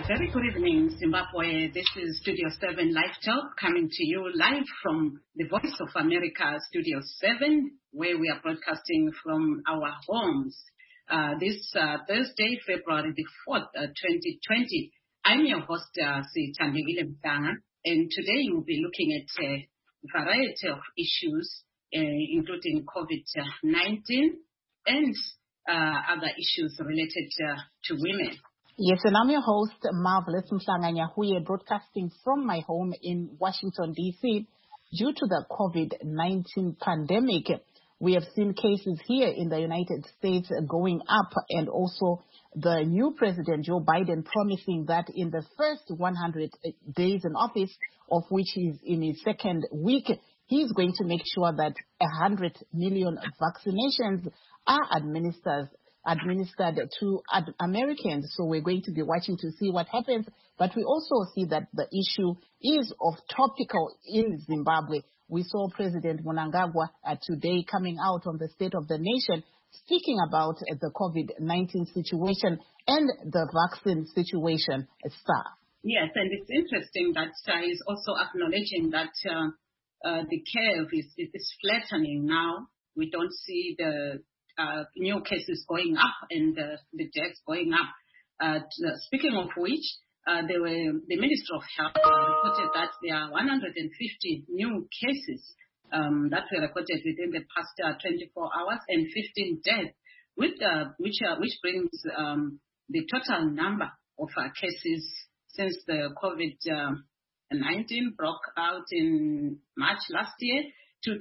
Very good evening, Zimbabwe. This is Studio 7 Live Talk coming to you live from the Voice of America, Studio 7, where we are broadcasting from our homes. This Thursday, February the 4th, 2020. I'm your host, Sithandile Mhlanga, and today we'll be looking at a variety of issues, including COVID-19 and other issues related to women. Yes, and I'm your host, Marvelous Mhlanga Nyahuye, broadcasting from my home in Washington, D.C. Due to the COVID-19 pandemic, we have seen cases here in the United States going up, and also the new president, Joe Biden, promising that in the first 100 days in office, of which he's in his second week, he's going to make sure that 100 million vaccinations are administered to Americans. So we're going to be watching to see what happens. But we also see that the issue is of topical in Zimbabwe. We saw President Mnangagwa today coming out on the State of the Nation, speaking about the COVID-19 situation and the vaccine situation. Yes, and it's interesting that he's also acknowledging that the curve is flattening now. We don't see the new cases going up and the deaths going up. Speaking of which, the Minister of Health reported that there are 150 new cases that were recorded within the past 24 hours and 15 deaths, which brings the total number of cases since the COVID-19 broke out in March last year to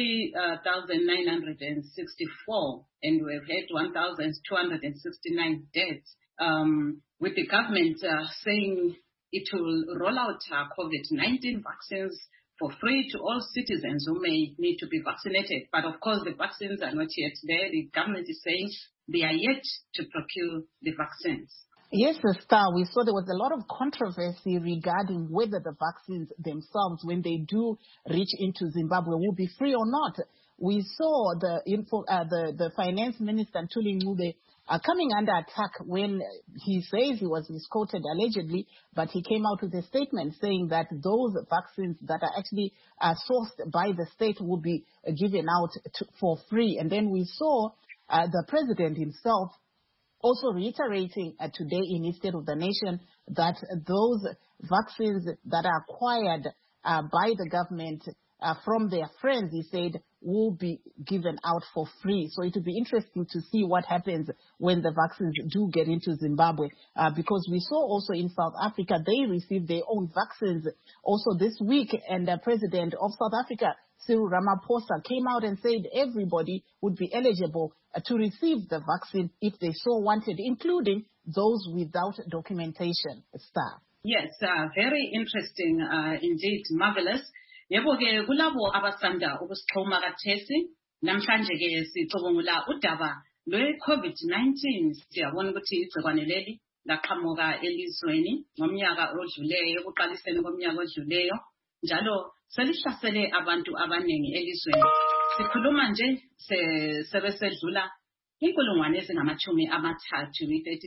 33,964, and we've had 1,269 deaths, with the government saying it will roll out COVID-19 vaccines for free to all citizens who may need to be vaccinated. But of course, the vaccines are not yet there. The government is saying they are yet to procure the vaccines. Yes, Star, we saw there was a lot of controversy regarding whether the vaccines themselves, when they do reach into Zimbabwe, will be free or not. We saw the finance minister, Ntuli Ncube, coming under attack when he says he was misquoted allegedly, but he came out with a statement saying that those vaccines that are actually sourced by the state will be given out for free. And then we saw the president himself also reiterating today in his State of the Nation that those vaccines that are acquired by the government from their friends, he said, will be given out for free. So it will be interesting to see what happens when the vaccines do get into Zimbabwe, because we saw also in South Africa, they received their own vaccines also this week, and the president of South Africa, Cyril Ramaphosa, came out and said everybody would be eligible to receive the vaccine if they so wanted, including those without documentation. Yes, very interesting indeed, marvelous. Yebo-ke kulabo abasanda ukusixhuma kathesi namhlanje ke sicubungula udaba lwe-COVID-19. Siyabona ukuthi igcikwane leli laqhamuka elizweni ngomnyaka odluleyo, ekuqaliseni komnyaka odluleyo, njalo selihlasele abantu abaningi elizweni. Sikhuluma nje sebesedlula inkulungwane ezingamashumi-33,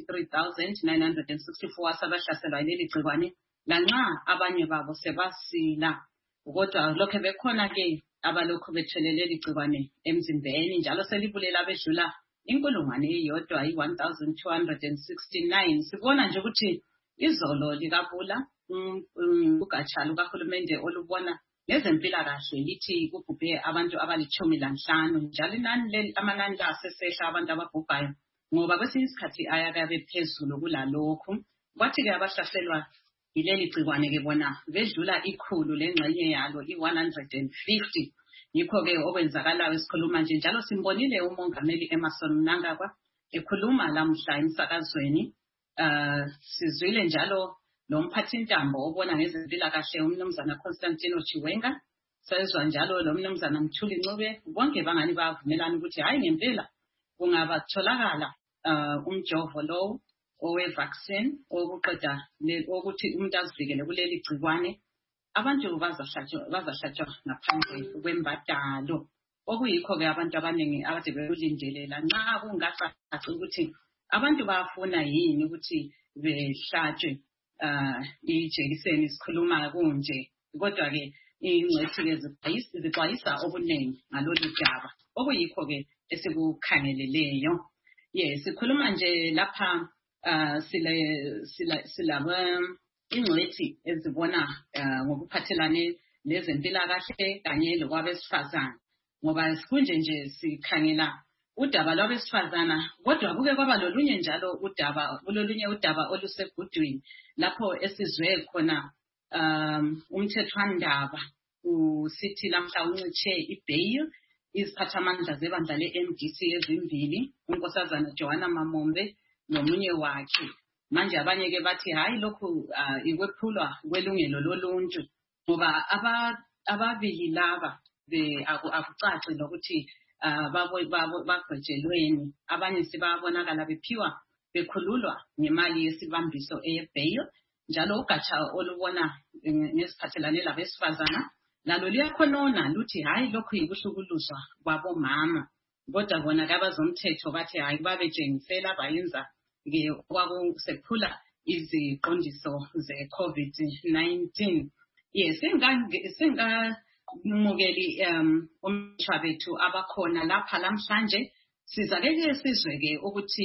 33,964 asabahlaselwa leli gcikwane, lanxa abanye babo sebasila. Kodwa lokho bekhona ke abalokhu bethelele igcikwane emzimbeni, njalo selibulela abedlula inkulungwane eyodwa, 1,269. Sibona nje ukuthi izolo likabula ugatsha lukahulumende olubona ngezempilakahle lithi kubhubhe abantu abali-15, njalo amanani la asesehla abantu ababhubhayo, ngoba kwesinye isikhathi ayakabe phezulu kulalokhu. Kwathi-ke abahlaselwa yileli gcikwane ke bona bedlula 100 lengxenye yalo, 150. Yikho-ke okwenzakalayo esikhuluma nje, njalo simbonile umongameli Emmerson Mnangagwa ekhuluma lamhla emsakazweni. Sizwile njalo lo mphathintambo obona ngezempilakahle umnumzana Constantino Chiwenga, sezwa njalo lo mnumzana Ntuli Ncube, bonke bangani bavumelana ukuthi hayi ngempela kungaba kutholakala umjovo lo owe-vaccine okuqeda ukuthi umuntu azivikele kuleli gcikwane, abantu bazahlatshwa ngaphandle kwembadalo, okuyikho-ke abantu abaningi akade bekulindelela. Nxa kungacaci ukuthi abantu bayafuna yini ukuthi behlatshwe ijekiseni sikhuluma kunje kodwa ke ingcwethi ke zixwayisa okuningi ngalolu daba okuyikho ke esikukhangeleleyo sikhuluma nje lapha silabo ingcwethi ezibona ngokuphathelane nezempilakahle kanye lokwabesifazana ngoba kunje nje sikhangela udaba lwabesifazana kodwa kuke kwaba lolunye njalo udaba olusegudwini lapho esizwe khona umthethwandaba usithi lamhla uncitshe ibail iziphathamandla zebandla le-MDC ezimbili unkosazana Joanna Mamombe nomunye wakhe manje abanye ke bathi hayi lokhu ikwephulwa kwelungelo loluntu ngoba ababili laba akucaci lokuthi bagwejelweni abanye sibabonakala bekhululwa ngemali yesibambiso eyebail njalo ugatsha olubona ngesiphathelane labesifazana lalo liyakhonona luthi hayi lokhu yikuhlukuluzwa kwabomama kodwa bona abazomthetho bathi hayi babetshengisela bayenza ke kwakusephula iziqondiso ze-COVID-19 singamukeli omshwa bethu abakhona lapha namhlanje sizake sizwe ke ukuthi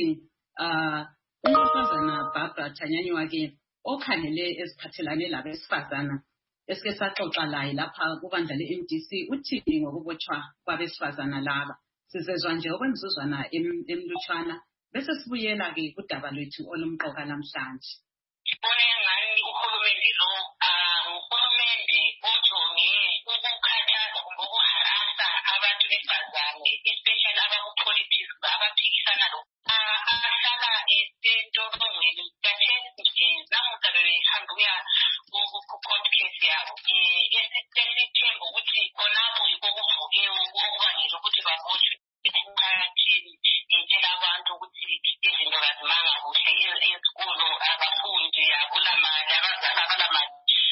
unkosazana Barbara Tanyanywa ke okhangele eziphathelane labesifazana esike saxoxa laye lapha kubandla le-MDC uthini ngokubotshwa kwabesifazana laba sizezwa nje okwemzuzwana emlutshwana bese sibuyela ke kudaba lwethu olumqoka namhlanje. Ngibona ngani uhulumende lo uhulumende ojonge ukukhathaza kumbe ukuharasa abantu besifazane especially abaku-politics abaphikisana lo ahlala esentolongweni kathesi namuhla behambe ukuya ku-court case yabo esithemba ukuthi khonapho yikho kuvukiwe okubangela ukuthi babotshwe emphakathini abantu ukuthi izinto kazimanga kuhle ezikolo abafundi akulamali abazali abalamali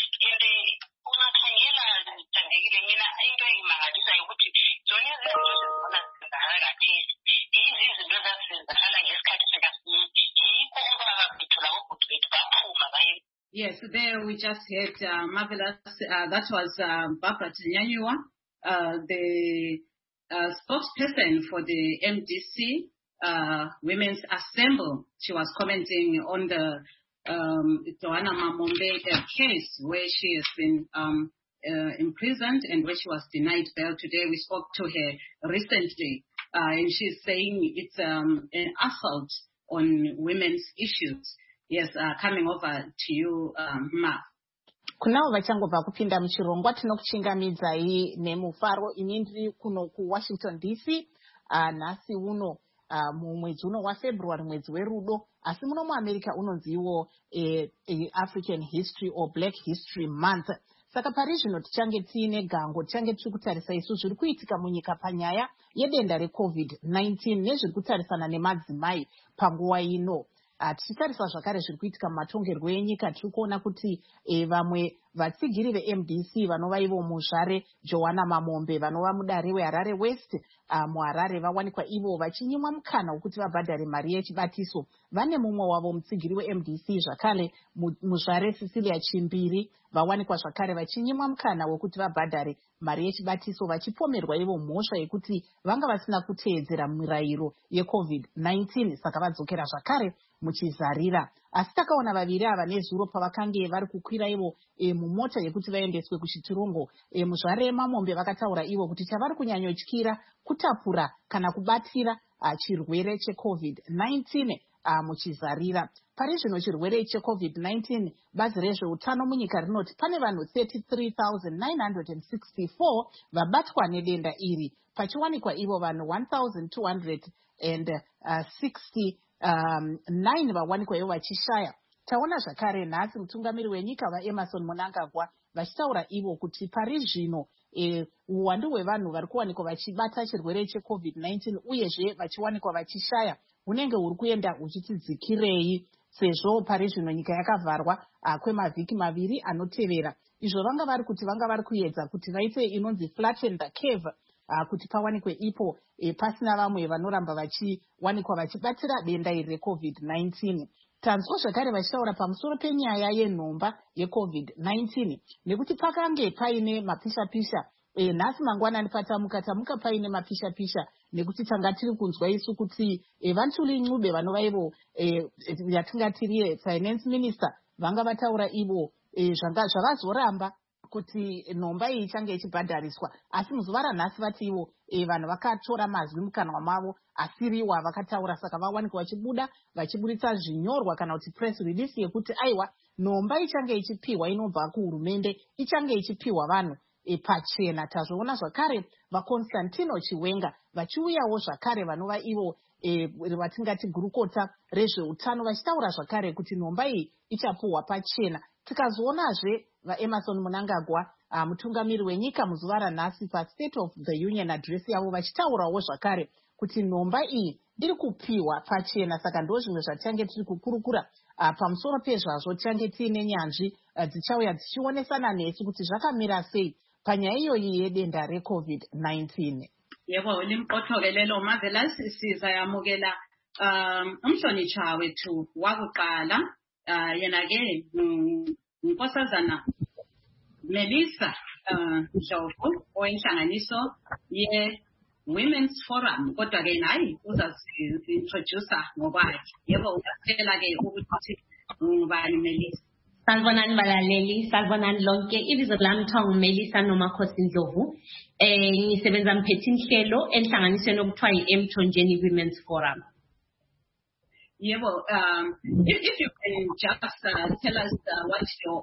ungakhangela zithandekile mina into engimangalisa ukuthi zona izinto zizibona zenzakala kathesi yizi izinto ezazenzakala ngesikhathi sikafiki yikho obaba bethu labobhuti bethu baphuma baye. Yes, there we just heard marvelous. That was Barbara Tanyanywa, the spokesperson for the MDC Women's Assembly. She was commenting on the Joanna Mamombe case where she has been imprisoned and where she was denied bail. Today we spoke to her recently, and she's saying it's an assault on women's issues. Yes, coming over to you, Ma. Kunao vachangobva kupinda muchirongwa tinokuchingamidzai nemufaro inindiri kuno kuWashington DC nhasi uno mumwedzi uno waFebruary mwedzi werudo asi muno muAmerica unonziwo African History or Black History Month. Saka pari zvino tichange tiine gango tichange tiri kutarisa isu zviri kuitika munyika panyaya yedenda reCovid-19 nezviri kutarisana nemadzimai panguva ino. Tichitarisa zvakare zviri kuitika mumatongerwo enyika tiri kuona kuti vamwe vatsigiri veMDC vanova ivo muzvare Joanna Mamombe vanova mudare weHarare West muHarare vawanikwa ivo vachinyimwa mukana wekuti vabhadhare mari yechibatiso. Vane mumwe wavo mutsigiri weMDC zvakare muzvare Cecilia Chimbiri vawanikwa zvakare vachinyimwa mukana wekuti vabhadhare mari yechibatiso vachipomerwa ivo mhosva yekuti vanga vasina kuteedzera mirayiro yeCovid-19 saka vadzokera zvakare muchizarira. Asi takaona vaviri ava nezuro pavakange vari kukwira ivo mumota yekuti vaendeswe kuchitirongo. Muzvare Mamombe vakataura ivo kuti chavari kunyanyotyira kutapura kana kubatira chirwere cheCovid-19 muchizarira. Pari zvino chirwere cheCovid-19 bazi rezveutano munyika rinoti pane vanhu 33,964 vabatwa nedenda iri pachiwanikwa ivo vanhu 1,269 vawanikwa ivo vachishaya. Taona zvakare nhasi mutungamiri wenyika vaEmerson Mnangagwa vachitaura ivo kuti pari zvino uwandu hwevanhu vari kuwanikwa vachibata chirwere cheCovid-19 uyezve vachiwanikwa vachishaya hunenge huri kuenda huchiti dzikirei sezvo pari zvino nyika yakavharwa kwemavhiki maviri anotevera. Izvo vanga vari kuti vanga vari kuedza kuti vaite inonzi flatten the curve kuti pawanikwe ipo pasina vamwe vanoramba vachiwanikwa vachibatira denda iri reCovid-19. tanzwa zvakare vachitaura pamusoro penyaya yenhomba yeCovid-19 nekuti pakange paine mapisha-pisha nhasi mangwanani tamuka paine mapisha-pisha nekuti tanga tiri kunzwa isu kuti Vantuli Ncube vanova ivo yatingatiri finance minister vanga vataura ivo zvavazoramba kuti nhomba iyi ichange ichibhadhariswa, asi muzuva ranhasi vati ivo vanhu vakatora mazwi mukanwa mavo asiriwa vakataura, saka vawanikwa vachibuda vachiburitsa zvinyorwa kana kuti press release yekuti aiwa nhomba ichange ichipiwa inobva kuhurumende ichange ichipiwa vanhu pachena. Tazvoona zvakare vaConstantino Chiwenga vachiuyawo zvakare vanova ivo vatingati gurukota rezveutano vachitaura zvakare kuti nhomba iyi ichapuhwa pachena. Tikazoonazve vaEmmerson Mnangagwa mutungamiri wenyika muzuva ranhasi paState of the Union address yavo vachitaurawo zvakare kuti nhomba iyi iri kupiwa pachena. Saka ndo zvimwe zvatichange tiri kukurukura pamusoro pezvazvo tichange tiine nyanzvi dzichauya dzichionesana nesu kuti zvakamira sei panyaya iyoyi yedenda reCovid-19. Yebo, limpothokelelo Marvelous sizayamukela umhlonishwa wethu wakuqala yena ke unkosazana Melissa Ndlovu oyenhlanganiso ye-Women's Forum, kodwa ke naye uzazi-introducer ngokwakhe. Yebo, ungasitshela ke ukuthi ngubani Melissa? Salvanani balaleli, salvanani lonke. Ibizo lami kuthiwa Melissa Nomakhosi Ndlovu. Ngisebenza mphethe inhlelo enhlanganisweni okuthiwa yi-Emthonjeni Women's Forum. Yebo, if you can just tell us what your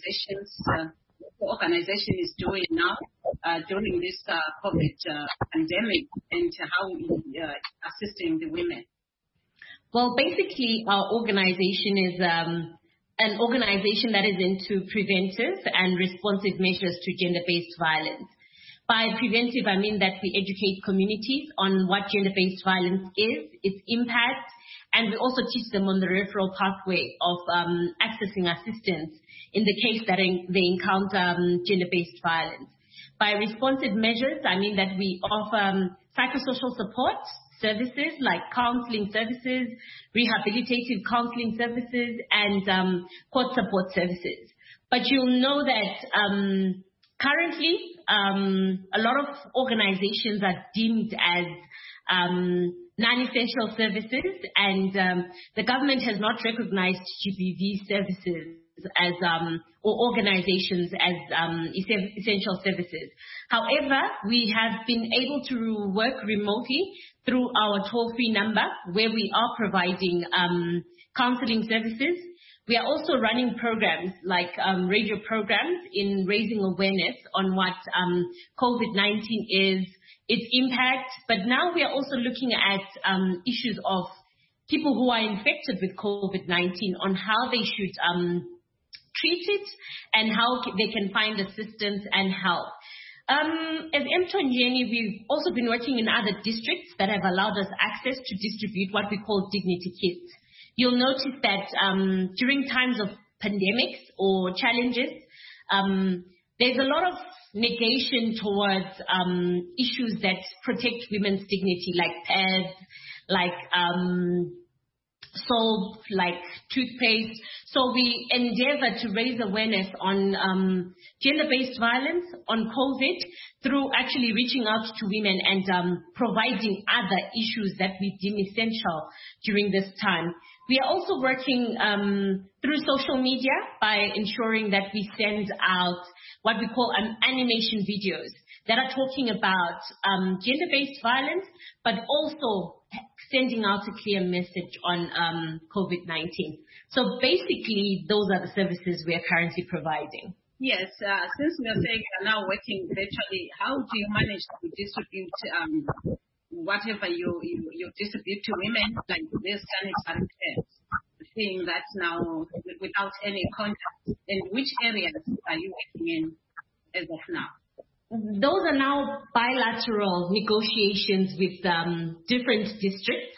organization is doing now during this COVID pandemic and how it's assisting the women. Well, basically, our organization is an organization that is into preventive and responsive measures to gender-based violence. By preventive, I mean that we educate communities on what gender-based violence is, its impact, and we also teach them on the referral pathway of accessing assistance in the case that they encounter gender-based violence. By responsive measures, I mean that we offer psychosocial support services like counseling services, rehabilitative counseling services, and court support services. But you'll know that currently a lot of organizations are deemed as non-essential services, and the government has not recognized GBV services as or organizations as essential services. However, we have been able to work remotely through our toll-free number where we are providing counseling services. We are also running programs like radio programs in raising awareness on what COVID-19 is, its impact, but now we are also looking at issues of people who are infected with COVID-19 on how they should treat it and how they can find assistance and help. As Emthonjeni, we've also been working in other districts that have allowed us access to distribute what we call dignity kits. You'll notice that during times of pandemics or challenges, there's a lot of negation towards issues that protect women's dignity, like pads, like soap, like toothpaste. So we endeavor to raise awareness on gender-based violence, on COVID, through actually reaching out to women and providing other issues that we deem essential during this time. We are also working through social media by ensuring that we send out what we call animation videos that are talking about gender-based violence, but also sending out a clear message on COVID-19. So basically, those are the services we are currently providing. Yes, since we are saying we are now working virtually, how do you manage to distribute whatever you distribute to women, like this sanitary pads, seeing that now without any contact? And which areas are you working in as of now? Those are now bilateral negotiations with different districts,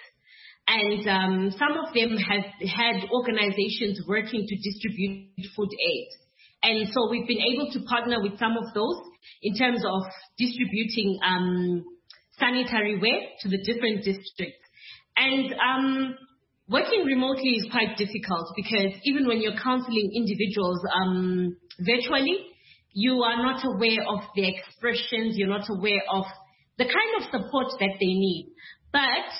and some of them have had organizations working to distribute food aid. And so we've been able to partner with some of those in terms of distributing sanitary ware to the different districts. And Working remotely is quite difficult because even when you're counseling individuals virtually, you are not aware of their expressions, you're not aware of the kind of support that they need. But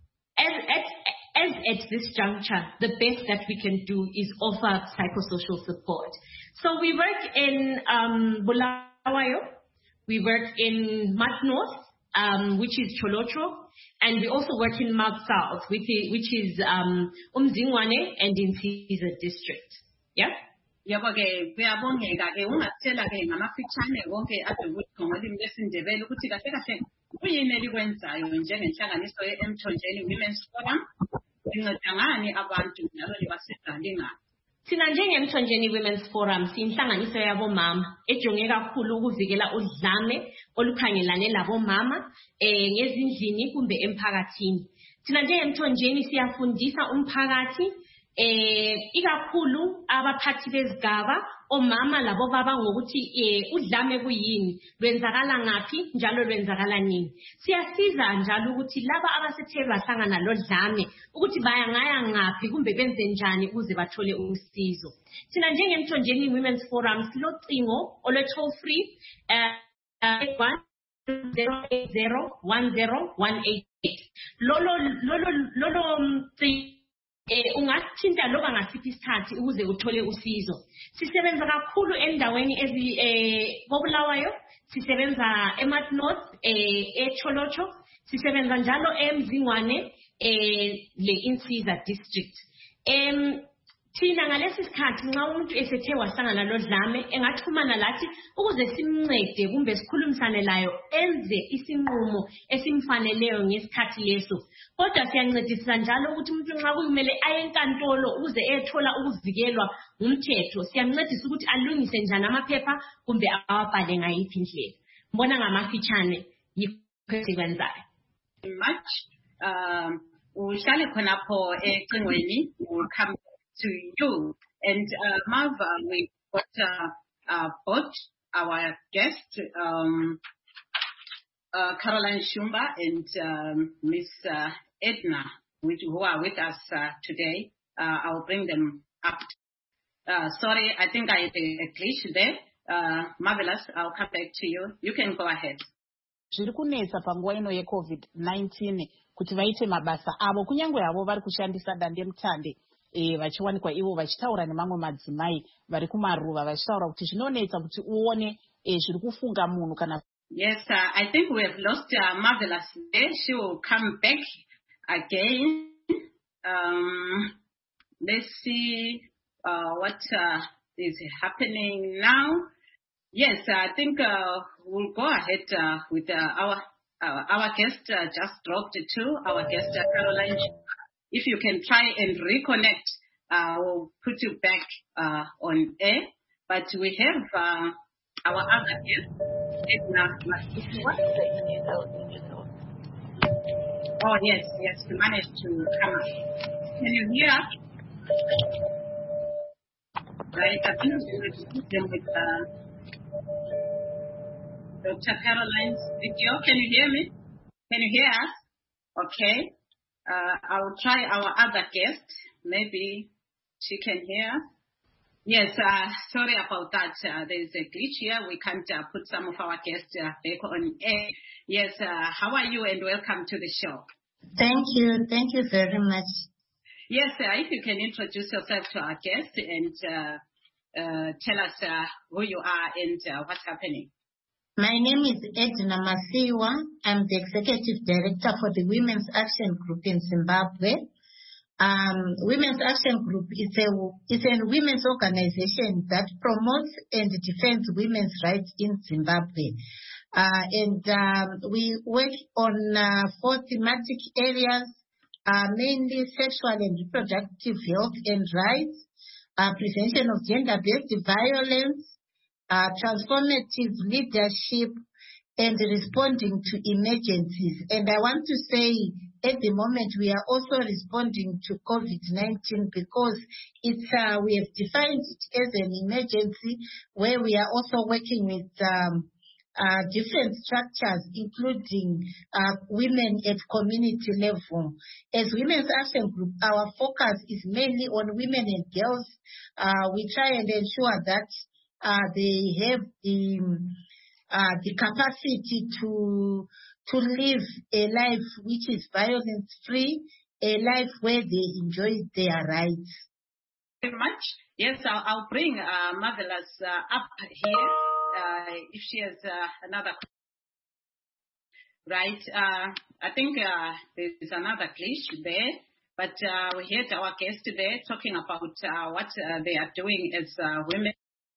as at this juncture, the best that we can do is offer psychosocial support. So we work in Bulawayo, we work in Mat North, which is Cholocho, and we also work in Mount South, which is Umzingwane and in Insiza district. Yeah? Yabo-ke kuyabongeka-ke ungasitshela-ke ngamafitshane wonke ade ukuthi ngolimi lwesiNdebele ukuthi kahle kahle kuyini elikwenzayo njengenhlanganiso ye-Emthonjeni Women's Forum, linceda ngani abantu njalo libasiza ngani? Thina njenge-Emthonjeni Women's Forum siyinhlanganiso yabomama ejonge kakhulu ukuvikela udlame olukhangelane labomama ngezindlini kumbe emphakathini. Thina njenge-Emthonjeni siyafundisa umphakathi ikakhulu abaphathi bezigaba omama labo baba ngokuthi udlame kuyini, lwenzakala ngaphi njalo lwenzakala nini. Siyasiza njalo ukuthi laba abasethe bahlangana lodlame ukuthi bayangaya ngaphi kumbe benze njani ukuze bathole usizo. Thina njenge-Emthonjeni Women's Forum silocingo olwe toll free 08010010188. Lolo ungathinta loba ngasiphi isikhathi ukuze uthole usizo. Sisebenza kakhulu endaweni koBulawayo, sisebenza eMat North, eCholocho, sisebenza njalo eMzingwane, le Insiza district. Thina ngalesi sikhathi nxa umuntu esethe wahlangana lodlame engaxhumana lathi ukuze simncede kumbe sikhulumisane layo enze isinqumo esimfaneleyo ngesikhathi leso. Kodwa siyancedisa njalo ukuthi umuntu nxa kumele aye enkantolo ukuze ethola ukuvikelwa ngumthetho, siyamncedisa ukuthi alungise njani amaphepha kumbe awabhale ngayiphi indlela. Mbona ngamafitshane yikho esikwenzayo. Much uhlale khonapho ecingweni come to you. And Marva, we got both our guests, Caroline Shumba and Miss Edna, who are with us today. I'll bring them up. Sorry, I think I had a glitch there. Marvelous, I'll come back to you. You can go ahead. Zviri kunetsa panguva ino yeCovid-19 kuti vaite mabasa avo kunyangwe avo vari kushandisa dandemutande vachiwanikwa ivo vachitaura nemamwe madzimai vari kumaruva vachitaura kuti zvinonetsa kuti uone zviri kufunga munhu kana. Yes, I think we have lost Marvelous there. She will come back again. Let's see what is happening now. Yes, I think we'll go ahead with our guest just dropped too. Our guest Caroline. If you can try and reconnect, we'll put you back on air. But we have our other guest, Edna. Oh yes, we managed to come up. Can you hear us? Right, I think we will put them with Dr. Caroline's video. Can you hear me? Can you hear us? Okay. I'll try our other guest. Maybe she can hear. Yes, sorry about that. There's a glitch here. We can't put some of our guests back on air. Yes, how are you and welcome to the show. Thank you. Thank you very much. Yes, if you can introduce yourself to our guest and tell us who you are and what's happening. My name is Edna Masiwa. I'm the Executive Director for the Women's Action Group in Zimbabwe. Women's Action Group is a women's organization that promotes and defends women's rights in Zimbabwe. We work on 4 thematic areas, mainly sexual and reproductive health and rights, prevention of gender-based violence, transformative leadership, and responding to emergencies. And I want to say, at the moment, we are also responding to COVID-19 because we have defined it as an emergency where we are also working with different structures, including women at community level. As Women's Action Group, our focus is mainly on women and girls. We try and ensure that they have the capacity to live a life which is violence-free, a life where they enjoy their rights. Very much. Yes, I'll bring Marvelous up here if she has another. Right. I think there's another glitch there, but we heard our guest today talking about what they are doing as women.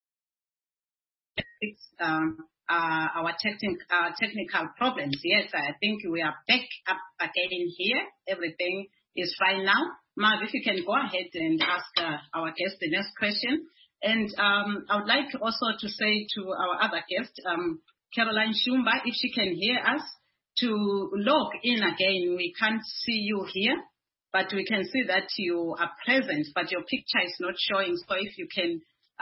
Our technical problems. Yes, I think we are back up again here. Everything is fine now. Marv, if you can go ahead and ask our guest the next question. And I would like also to say to our other guest, Caroline Shumba, if she can hear us, to log in again. We can't see you here, but we can see that you are present, but your picture is not showing. So if you can,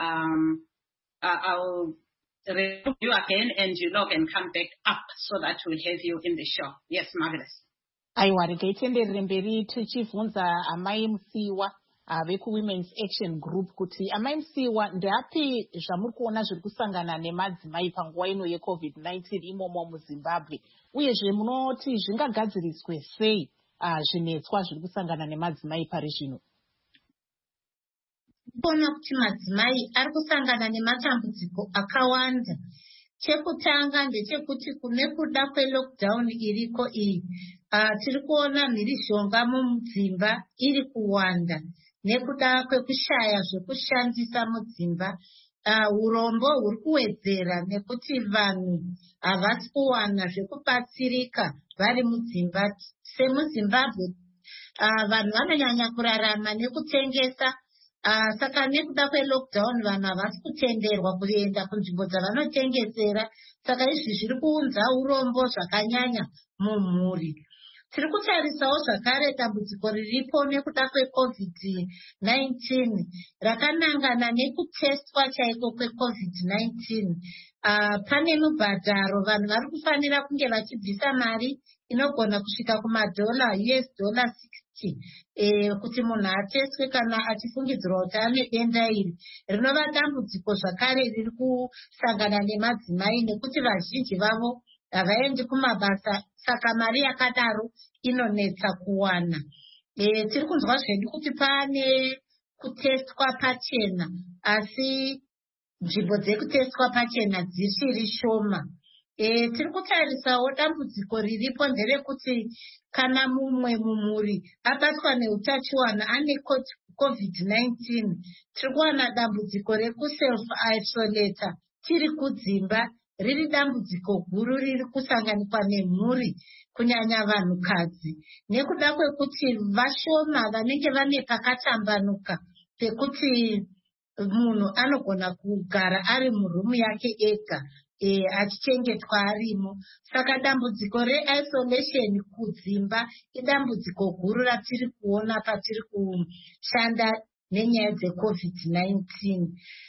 I'll remove you again and you log and come back up so that we'll have you in the show. Yes, Marvelous. Aiwa, regaitenderere mberi tichibvunza amai Musiwa veku Women's Action Group kuti amai Musiwa ndeapi zvamuri kuona zviri kusangana nemadzimai panguva ino yeCovid-19 imomo muZimbabwe, uyezve munoti zvingagadziriswe sei zvinetswa zviri kusangana nemadzimai pari zvino? Kuona kuti madzimai ari kusangana nematambudziko akawanda. Chekutanga ndechekuti kune kuda kwelockdown iriko iyi, tiri kuona mhirizhonga mudzimba iri kuwanda nekuda kwekushaya zvekushandisa mudzimba. Urombo huri kuwedzera nekuti vanhu havasi kuwana zvekubatsirika vari mudzimba. SemuZimbabwe vanhu vanonyanya kurarama nekutengesa. Saka nekuda kwelockdown vanhu havasi kutenderwa kuenda kunzvimbo dzavanotengesera. Saka izvi zviri kuunza urombo zvakanyanya mumhuri. Tiri kutarisawo zvakare dambudziko riripo nekuda kweCovid-19 rakanangana nekutestwa chaiko kweCovid-19. Pane mubhadharo vanhu vari kufanira kunge vachibvisa mari inogona kusvika kumadhola US$60 kuti munhu ateswe kana achifungidzirwa kuti ane denda iri. Rinova dambudziko zvakare riri kusangana nemadzimai nekuti vazhinji vavo havaendi kumabasa, saka mari yakadaro inonetsa kuwana. Tiri kunzwa zvedu kuti pane kutestwa pachena, asi nzvimbo dzekutestwa pachena dzichiri shoma. Tiri kutarisawo dambudziko riripo nderekuti kana mumwe mumhuri abatwa neutachiwana ane COVID-19, tiri kuwana dambudziko rekuself-isolata tiri kudzimba. Riri dambudziko guru riri kusanganikwa nemhuri, kunyanya vanhukadzi, nekuda kwekuti vashoma vanenge vane pakatambanuka pekuti munhu anogona kugara ari murumu yake ega achichengetwa arimo. Saka dambudziko reisolation kudzimba idambudziko guru ratiri kuona patiri kushanda nenyaya dzeCovid-19.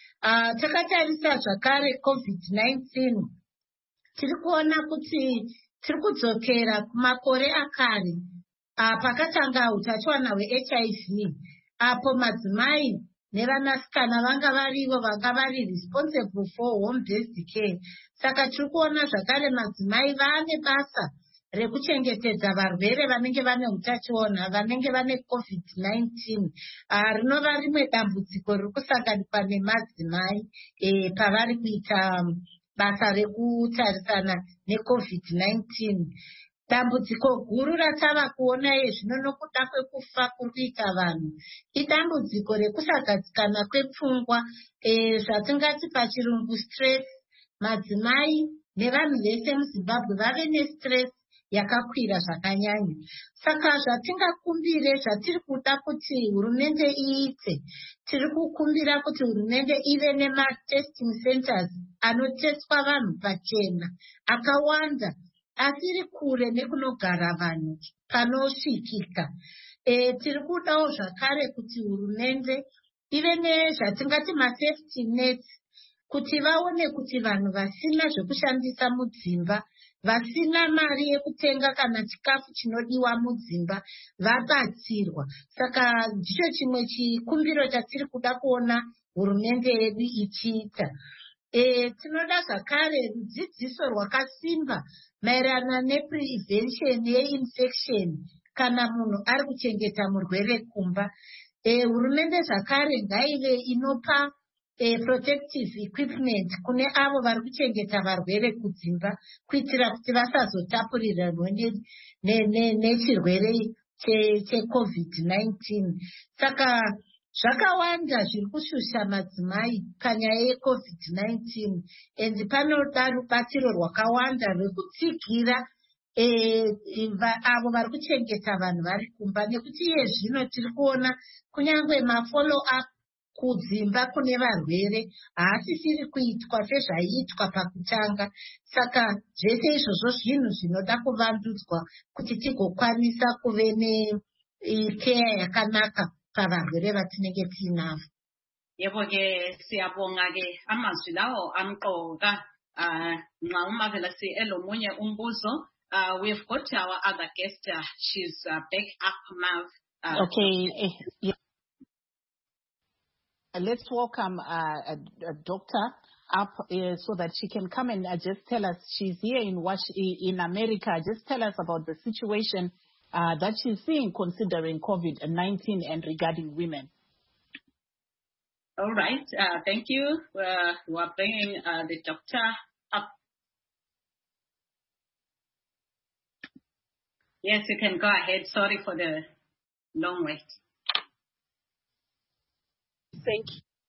Takatarisa zvakare COVID-19, tiri kuona kuti tiri kudzokera kumakore akare pakatanga utachiwana hweHIV, apo madzimai nevanasikana vanga varivo vanga vari responsible for home-based care. Saka tiri kuona zvakare madzimai vaane basa rekuchengetedza varwere vanenge vane utachiona, vanenge vane COVID-19. Rinova rimwe dambudziko riri kusanganikwa nemadzimai pavari kuita basa rekutarisana neCovid-19. Dambudziko guru ratava kuona zvino nokuda kwekufa kuri kuita vanhu idambudziko rekusagadzikana kwepfungwa, zvatingati pachirungu stress. Madzimai nevanhu vese muZimbabwe vave nestress yakakwira zvakanyanya. Saka zvatingakumbire, zvatiri kuda kuti hurumende iite, tiri kukumbira kuti hurumende ive nematesting centers anotestwa vanhu pachena akawanda, asi iri kure nekunogara vanhu panosvikika. Tiri kudawo zvakare kuti hurumende ive nezvatingati masafety nets kuti vaone kuti vanhu vasina zvekushandisa mudzimba, vasina mari yekutenga kana chikafu chinodiwa mudzimba vabatsirwa. Saka ndicho chimwe chikumbiro chatiri kuda kuona hurumende yedu ichiita. Tinoda zvakare rudzidziso rwakasimba maererano neprevention yeinfection kana munhu ari kuchengeta murwere kumba. Hurumende zvakare ngaive inopa protective equipment kune avo vari kuchengeta varwere kudzimba kuitira kuti vasazotapurirwa nechirwere cheCOVID-19. Saka zvakawanda zviri kushusha madzimai panyaya yeCOVID-19 and panoda rubatsiro rwakawanda rwekutsigira avo vari kuchengeta vanhu vari kumba, nekuti iye zvino tiri kuona kunyange mafollow up kudzimba kune varwere haasisiri kuitwa sezvaiitwa pakutanga. Saka zvese izvozvo zvinhu zvinoda kuvandudzwa kuti tigokwanisa kuve nekeya yakanaka pavarwere vatinenge tiinavo. Yebo ke siyabonga ke amazwi lawo amqoka. Nxa umavela si elomunye umbuzo. We've got our other guest. She's back up, Mav. Okay. Yeah. Let's welcome a doctor up so that she can come and just tell us. She's here in America. Just tell us about the situation that she's seeing considering COVID-19 and regarding women. All right. Thank you. We are bringing the doctor up. Yes, you can go ahead. Sorry for the long wait. Thank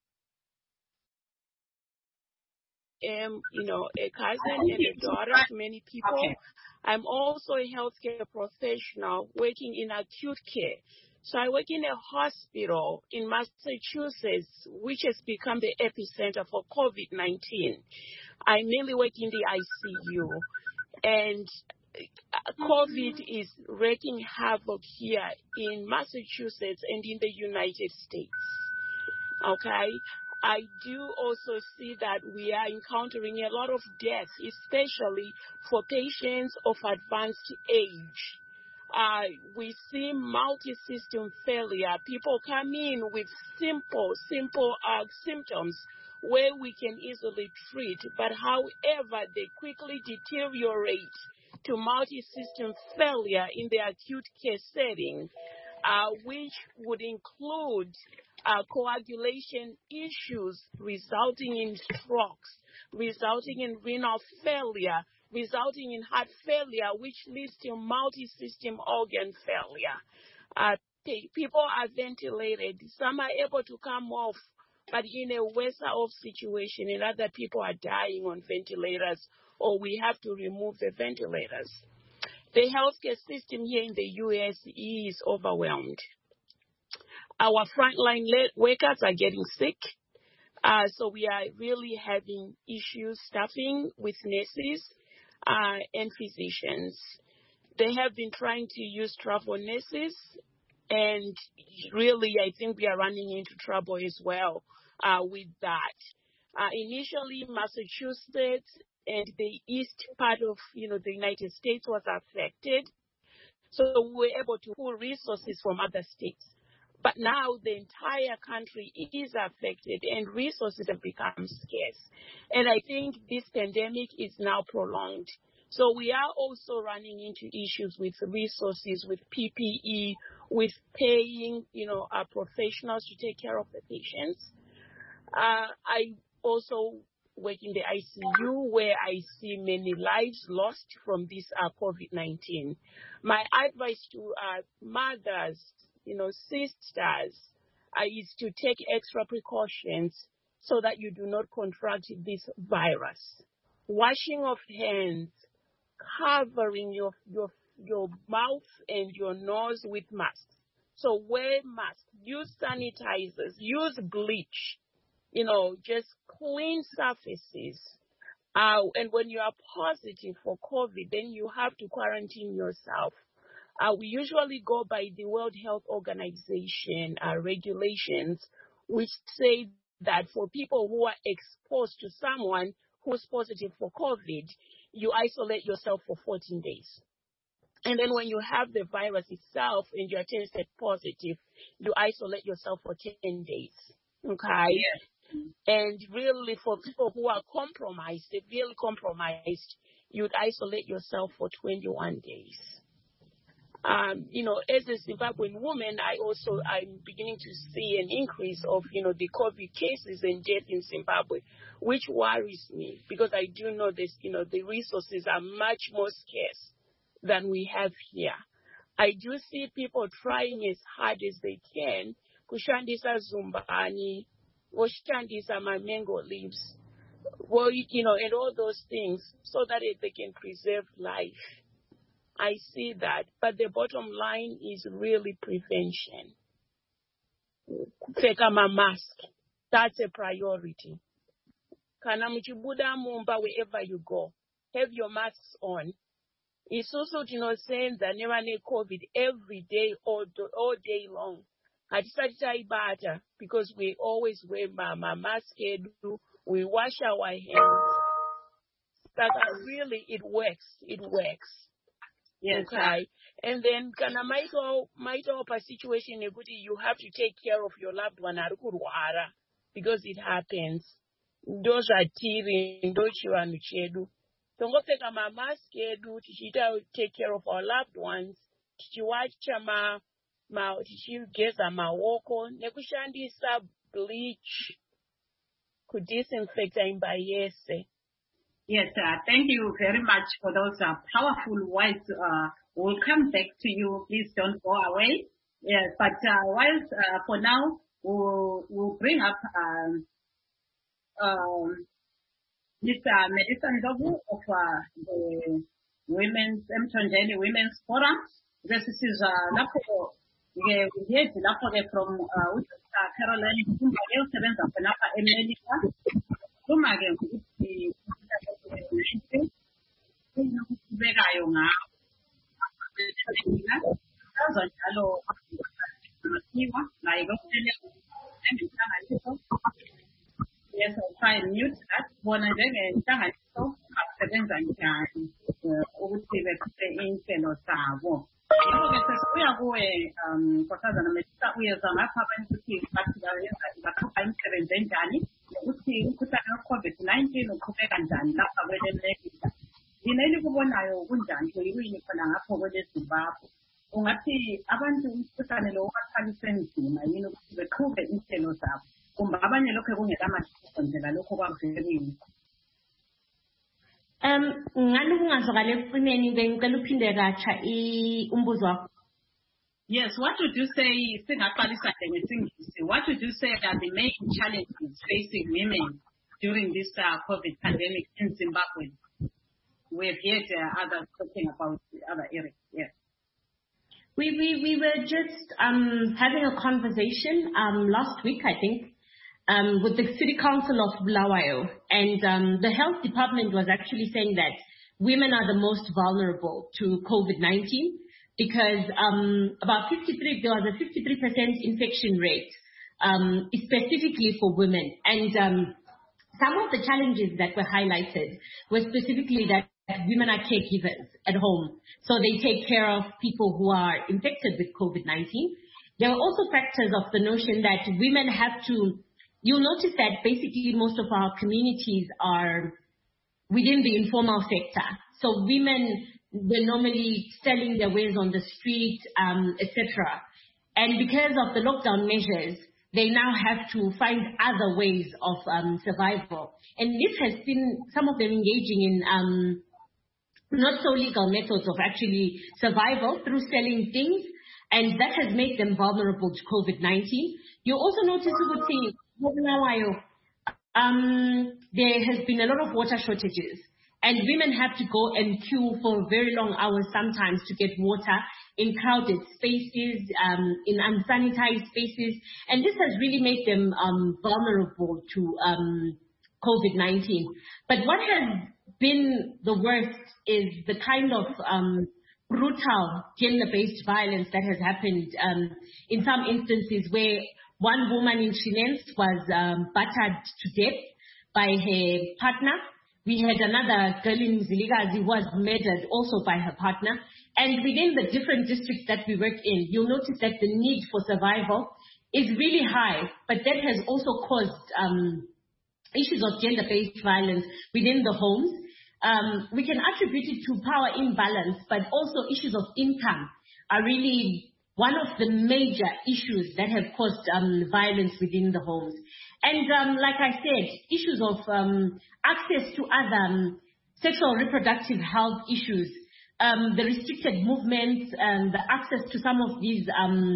you. A cousin and a daughter to many people. Okay. I'm also a healthcare professional working in acute care. So I work in a hospital in Massachusetts, which has become the epicenter for COVID-19. I mainly work in the ICU. And COVID is wreaking havoc here in Massachusetts and in the United States. Okay, I do also see that we are encountering a lot of deaths, especially for patients of advanced age. We see multi-system failure. People come in with simple symptoms where we can easily treat, but however, they quickly deteriorate to multi-system failure in the acute care setting, which would include coagulation issues resulting in strokes, resulting in renal failure, resulting in heart failure, which leads to multi-system organ failure. People are ventilated. Some are able to come off, but in a worse off situation, and other people are dying on ventilators, or we have to remove the ventilators. The healthcare system here in the U.S. is overwhelmed. Our frontline workers are getting sick, so we are really having issues staffing with nurses and physicians. They have been trying to use travel nurses, and really I think we are running into trouble as well with that. Initially, Massachusetts and the east part of the United States was affected, so we were able to pull resources from other states. But now the entire country is affected and resources have become scarce. And I think this pandemic is now prolonged. So we are also running into issues with resources, with PPE, with paying, our professionals to take care of the patients. I also work in the ICU where I see many lives lost from this COVID-19. My advice to mothers, sisters, is to take extra precautions so that you do not contract this virus. Washing of hands, covering your mouth and your nose with masks. So wear masks, use sanitizers, use bleach, just clean surfaces. And when you are positive for COVID, then you have to quarantine yourself. We usually go by the World Health Organization regulations, which say that for people who are exposed to someone who's positive for COVID, you isolate yourself for 14 days. And then when you have the virus itself and you're tested positive, you isolate yourself for 10 days. Okay? Yes. And really for people who are compromised, severely compromised, you'd isolate yourself for 21 days. As a Zimbabwean woman, I'm beginning to see an increase of, the COVID cases and death in Zimbabwe, which worries me because I do know this, the resources are much more scarce than we have here. I do see people trying as hard as they can, kushandisa zumbani, washandisa mango leaves, and all those things so that they can preserve life. I see that, but the bottom line is really prevention. Take a mask. That's a priority. Kana muchibuda mumba wherever you go, have your masks on. It's also saying that never need COVID every day, all day long. I decided to buy because we always wear my mask. We wash our hands. That really it works. It works. Yes. Okay. And then kana might a situation you have to take care of your loved one because it happens. Those are teething, those you are nuchedu. So go take my mask to take care of our loved ones. To watch geza mawoko nekushandisa bleach could disinfect imbayese. Yes, thank you very much for those powerful words. We'll come back to you. Please don't go away. Yes, but whilst for now, we'll bring up Ms. Melissa Ndlovu of the Mthonjeni Women's Forum. This is we heard from Caroline Yes, I'll try and mute that. ungathi abantu umkhuhlane lo wathwalise nzima yini ukuthi beqhube inhlelo zabo kumbe abanye lokho kungelamathuba nje lokho kwaveliwe. Ngani kungazwakala ekucineni ngicela uphinde katsha umbuzo wakho. Yes, what would you say, what would you say are the main challenges facing women during this COVID pandemic in Zimbabwe? We have heard others talking about other areas. Yes. We were just having a conversation last week, I think, with the City Council of Bulawayo, and the health department was actually saying that women are the most vulnerable to COVID-19 because there was a 53% infection rate, specifically for women. And some of the challenges that were highlighted were specifically that women are caregivers at home. So they take care of people who are infected with COVID-19. There were also factors of the notion that women have to, you'll notice that basically most of our communities are within the informal sector. So women were normally selling their wares on the street, etc. And because of the lockdown measures, they now have to find other ways of survival. And this has been some of them engaging in not so legal methods of actually survival through selling things, and that has made them vulnerable to COVID-19. You also notice there has been a lot of water shortages, and women have to go and queue for very long hours sometimes to get water in crowded spaces, in unsanitized spaces, and this has really made them vulnerable to COVID-19. But what has been the worst is the kind of brutal gender-based violence that has happened in some instances where one woman in Trinense was battered to death by her partner. We had another girl in Ziligazi who was murdered also by her partner. And within the different districts that we work in, you'll notice that the need for survival is really high, but that has also caused issues of gender-based violence within the homes. We can attribute it to power imbalance, but also issues of income are really one of the major issues that have caused violence within the homes. And like I said, issues of access to other sexual reproductive health issues, the restricted movements, the access to some of these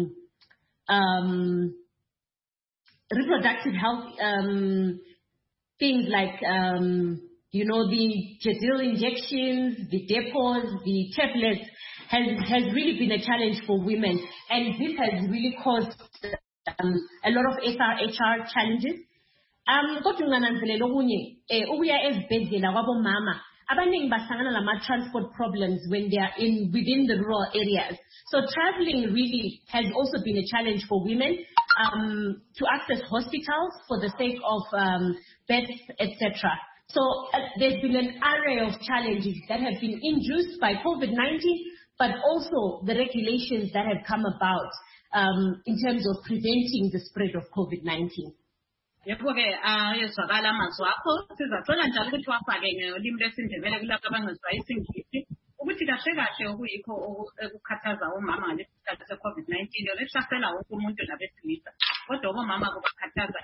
reproductive health things like, the Jadil injections, the depots, the tablets, has really been a challenge for women. And this has really caused a lot of HR challenges. Kodwa ngananzelela okunye ukuya ezibhedlela kwabomama abaningi basangana lama transport problems when they are within the rural areas. So traveling really has also been a challenge for women to access hospitals for the sake of birth, etc. So there's been an array of challenges that have been induced by COVID-19, but also the regulations that have come about in terms of preventing the spread of COVID-19. Yebo-ke ayezwakala amazwi akho sizacela njalo ukuthi wafake ngolimi lwesindebele kulabo abangezwa isingisi ukuthi kahle kahle okuyikho ukukhathaza omama ngalesi sikhathi se-COVID-19 lesihlasela wonke umuntu nabesilisa kodwa omama kubakhathaza.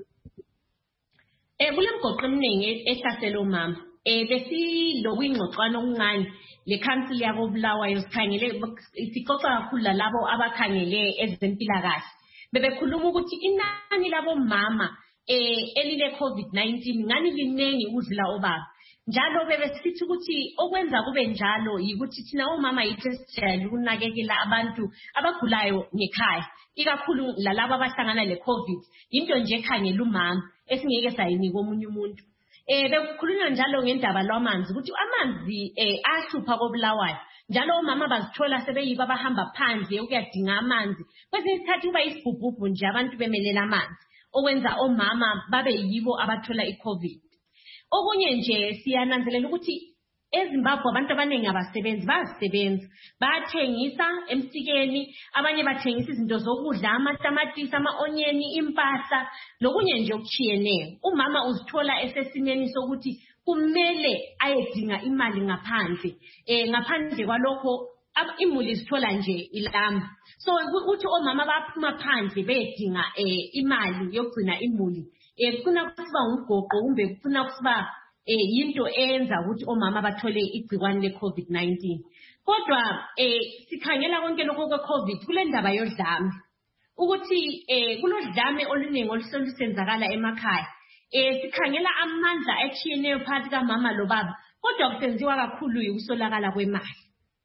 Kule mgoqo eminingi ehlasela omama besilokuyingxoxwana okuncane le council yako Bulawayo sikhangele sixoxa kakhulu lalabo abakhangele ezempilakahle bebekhuluma ukuthi inani labo mama elile COVID-19 ngani linengi udlula obaba njalo bebesithi ukuthi okwenza kube njalo yikuthi thina omama yithi sijayele ukunakekela abantu abagulayo ngekhaya ikakhulu lalabo abahlangana le COVID into nje ekhangela umama esingeke sayinika omunye umuntu bekukhulunywa njalo ngendaba lwamanzi ukuthi amanzi ahlupha koBulawayo njalo omama bazithola sebeyiba abahamba phandle ukuyadinga amanzi kwesinye isikhathi kuba isibhubhubhu nje abantu bemelela amanzi okwenza omama babe yibo abathola iCovid. Okunye nje siyananzelela ukuthi eZimbabwe abantu abaningi abasebenzi bazisebenza bathengisa emsikeni abanye bathengisa izinto zokudla amatamatisi ama-onyeni impahla lokunye nje okuchiyeneyo umama uzithola esesimeni sokuthi kumele ayedinga imali ngaphandle ngaphandle kwalokho imuli zithola nje ilamba so ukuthi omama baphuma phandle beyedinga imali yokugcina imuli kufuna kusiba umgoqo kumbe kufuna kusiba yinto eyenza ukuthi omama bathole igcikwane le-COVID-19 kodwa sikhangela konke lokho kwe-COVID kule ndaba yodlame ukuthi kulodlame oluningi oluselusenzakala emakhaya sikhangela amandla achiyeneyo phakathi kamama lobaba kodwa kusenziwa kakhulu ukusolakala kwemali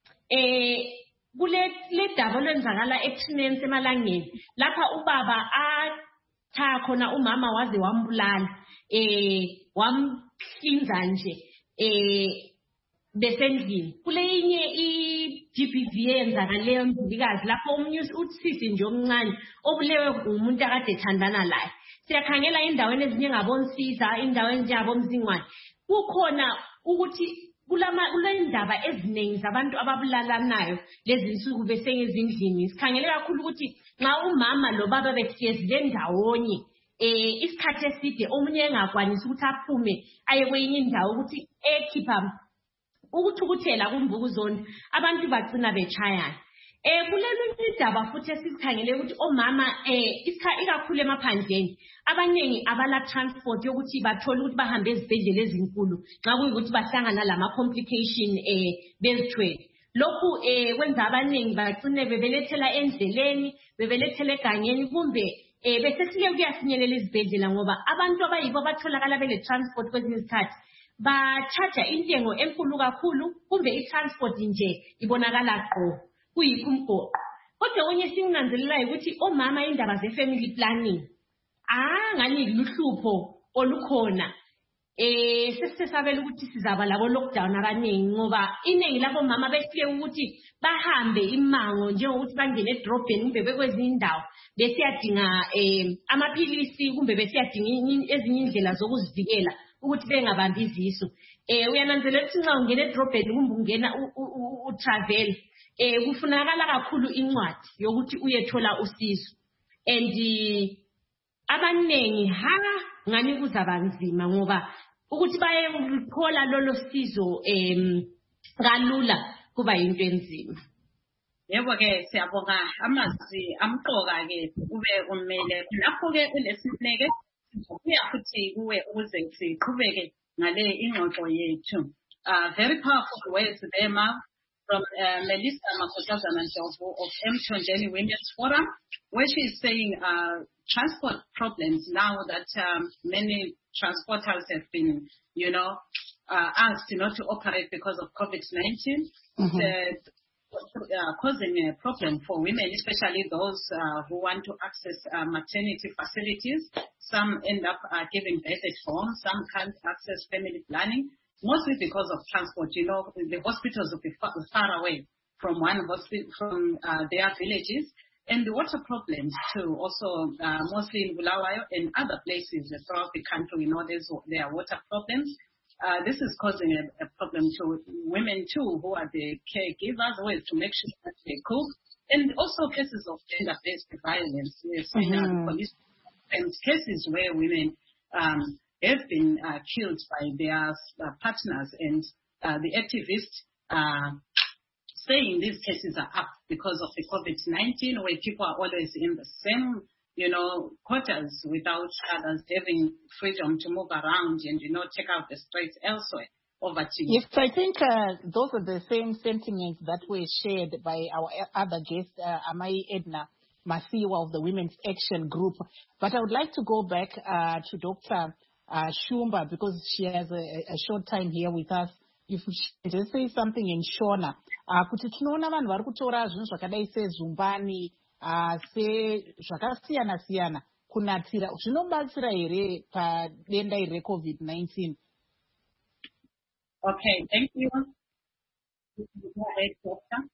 kule daba olwenzakala eTrinense emalangeni lapha ubaba atha khona umama waze wambulala wamhlinza nje besendlini kuleyinye i-GBV eyenzakaleyo mdlikazi lapho omunye uthisi nje omncane obulewe umuntu akade ethandana laye siyakhangela indaweni ezinye ngabonsiza indawo enjengabomzingwane kukhona ukuthi kule ndaba eziningi zabantu ababulalanayo lezi nsuku besengezindlini sikhangele kakhulu ukuthi nxa umama lobaba behlezi ndawonye isikhathi eside omunye engakwanisi ukuthi aphume aye kwenye indawo ukuthi ekhipha ukuthukuthela kumbukuzona abantu bagcina betshayana kulelo indaba futhi esikhangele ukuthi omama ikakhulu emaphandleni abaningi abala transport yokuthi bathole ukuthi bahambe ezibhedlela ezinkulu nxa kuyikuthi bahlangana lama complication bezithwele lokhu kwenza abaningi bagcine bebelethela endleleni bebelethela egangeni kumbe besesike kuyafinyelela izibhedlela ngoba abantu abayibo abatholakala bele transport kwezinye izikhathi bachaja intengo enkulu kakhulu kumbe i-transport nje ibonakala qho kuyikho umgoqo kodwa okunye sikunanzelela ukuthi omama indaba ze-family planning ngani luhlupho olukhona sesisabela ukuthi sizaba labo lockdown abaningi ngoba iningi labo mama behle ukuthi bahambe imango njengokuthi bangene edrobheni kumbe bekwezinye indawo besiyadinga amaphilisi kumbe besiyadinga ezinye indlela zokuzivikela ukuthi bengabambi izisu. Uyananzelela ukuthi nxa ungena edrobheni kumbe ungena utravel kufunakala kakhulu incwadi yokuthi uyethola usizo. And abaningi ngani kuzaba nzima ngoba ukuthi bayethola lolo sizo kalula kuba yinto enzima. Yebo ke siyabonga amazwi amqoka ke kube umele lapho ke unesineke uya futhi kuwe ukuze siqhubeke ngale ingxoxo yethu. Very powerful words there, Ma, from Melissa Makotazana Ndlovu of Mthonjeni Women's Forum, where she is saying transport problems now that many transporters have been, asked not to operate because of COVID-19. Causing a problem for women, especially those who want to access maternity facilities. Some end up giving birth at home. Some can't access family planning, mostly because of transport. The hospitals will be far away from from their villages. And the water problems too, also mostly in Bulawayo and other places throughout the country. There are water problems. This is causing a problem to women too, who are the caregivers, ways to make sure that they cook, and also cases of gender-based violence. We've seen police and cases where women have been killed by their partners, and the activists saying these cases are up because of the COVID-19, where people are always in the same quarters without others having freedom to move around and, check out the streets elsewhere. Over to you. Yes, I think those are the same sentiments that were shared by our other guest, Amai Edna Masiwa of the Women's Action Group. But I would like to go back to Dr. Shumba because she has a short time here with us. If she just say something in Shona, kuti tinoona vanhu vari kutora zvinhu zvakadai sezumbani se zvakasiyana siyana kunatira zvinobatsira here padenda iri reCovid-19. Okay, thank you. Go ahead, Doctor.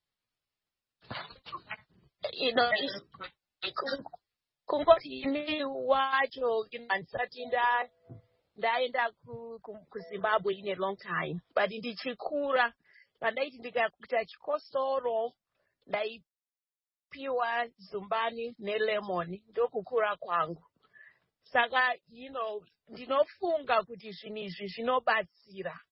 Kungoti ini wacho ndisati ndaenda kuZimbabwe in a long time, but ndichikura pandaiti ndikakuita chikosoro ndaipiwa zumbani nelemon ndokukura kwangu. Saka ndinofunga kuti zvinhu izvi zvinobatsira.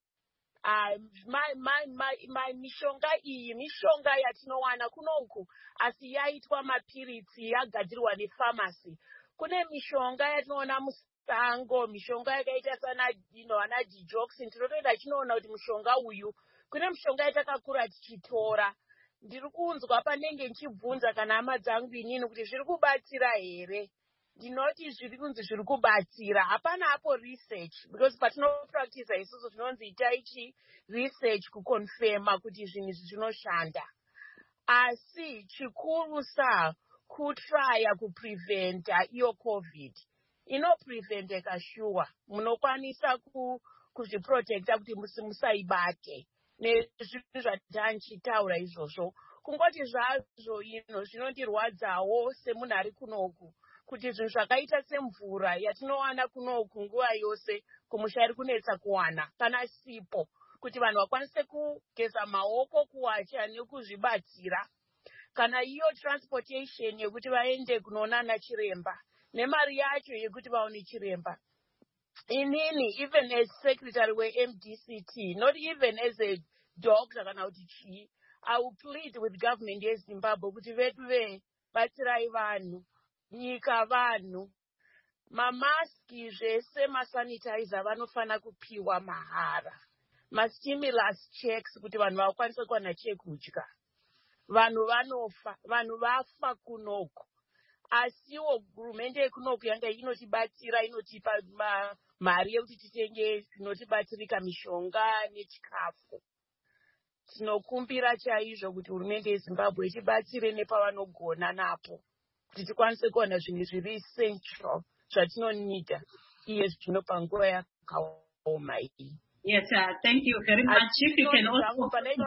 Mishonga iyi mishonga yatinowana kunoku asi yaitwa mapiritsi yagadzirwa nefamasi. Kune mishonga yatinoona musango, mishonga yakaita sana ana digoxin. Tinotoenda tinoona kuti mushonga uyu kune mishonga yatakakura tichitora. Ndiri kunzwa panenge nchibvunza kana hama dzangu inini kuti zviri kubatsira here. Ndinoti zviri kunzi zviri kubatsira. Hapana hapo research, because patinopractice isusu tinonzi itai research kuconfirma kuti zvinhu izvi zvinoshanda. Asi chikuru kutrya kupreventa iyo COVID. Inopreventeka sure. Munokwanisa kuzviprotecta kuti musaibate. Nezvinhu zvatanchitaura izvozvo. Kungoti zvazvo zvinondirwadzawo semunhu ari kunoku. Kuti zvinhu zvakaita semvura yatinowana kunoku nguva yose kumusha iri kunetsa kuwana kana sipo kuti vanhu vakwanise kugeza maoko, kuwacha nekuzvibatsira. Kana iyo transportation yekuti vaende kunoona ana chiremba nemari yacho yekuti vaone chiremba. Inini, even as secretary we-MDCT, not even as a doctor kana kuti chii, I will plead with government yeZimbabwe kuti vedu batsirai vanhu, nyika vanhu, mamaski zvese, masanitizer vanofana kupiwa mahara, mastimulus checks kuti vanhu vakwanise kuwana chekudya. Vanhu vanofa, vanhu vafa kunoku. Asiwo hurumende yekunoku yanga inotibatsira, inotipa mari yekuti titenge zvinotibatsirika mishonga nechikafu. Tinokumbira chaizvo kuti hurumende yeZimbabwe itibatsire nepavanogona napo kuti tikwanise kuwana zvinhu zviri essential zvatinonida. Yes, Yes, thank you very much. If you can also...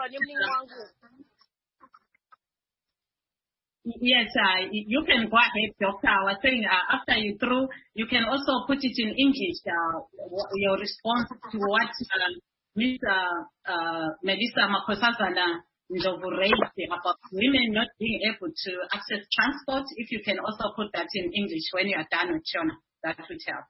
Yes, you can go ahead, Doctor. I was saying after you through, you can also put it in English, your response to what Ms. Melissa Makosazana raised about women not being able to access transport. If you can also put that in English when you are done with Shona, that would help.